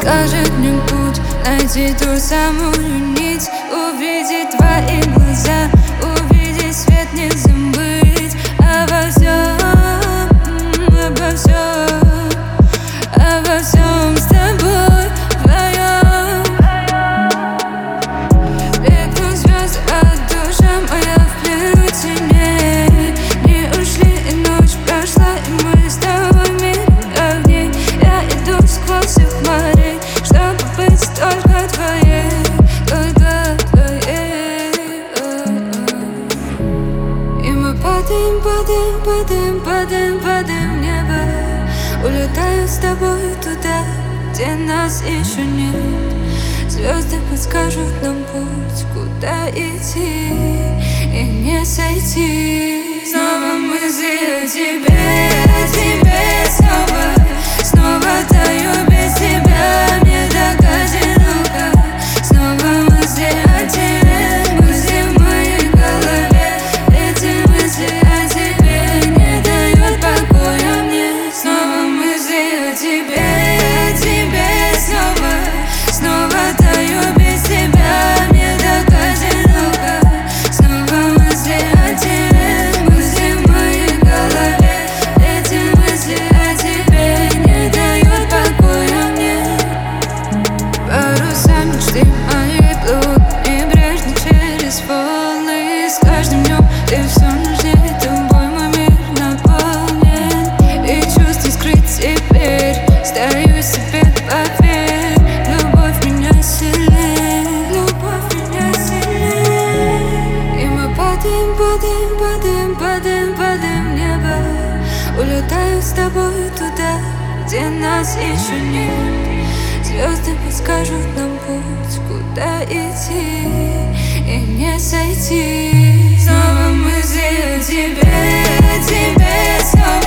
Скажет мне путь, найти ту самую нить, увидеть твои глаза, увидеть свет, не забыть обо всем, обо всем, обо всем с тобой вдвоем. Бегут звезды от души, моя в плену теней. Не ушли, и ночь прошла, и мы с тобой мили огней. Я иду сквозь их морей, чтобы быть только твоей, только твоей. И мы падаем, падаем, падаем, падаем, падаем в небо. Улетаю с тобой туда, где нас еще нет. Звезды подскажут нам путь, куда идти и не сойти. Снова мысли о тебе, снова, снова таю без тебя. Мне так одиноко. Снова мысли о тебе, мысли в моей голове. Эти мысли о тебе не дают покоя мне. Снова мысли о тебе, снова, снова таю без тебя. Мне так одиноко. Снова мысли о тебе, мысли в моей голове. Эти мысли о тебе не дают покоя мне. Паруса мечты моей плывут небрежно через волны. С каждым днем ты все нужнее, тобой мой мир наполнен. И чувства скрыть теперь, стою себе поверь. Любовь меня сильнее, любовь меня сильнее. И мы падаем, падаем, падаем, падаем, падаем в небо. Улетаю с тобой туда, где нас еще нет. Звезды подскажут нам путь, куда идти и не сойти. Снова мысли о тебе, снова.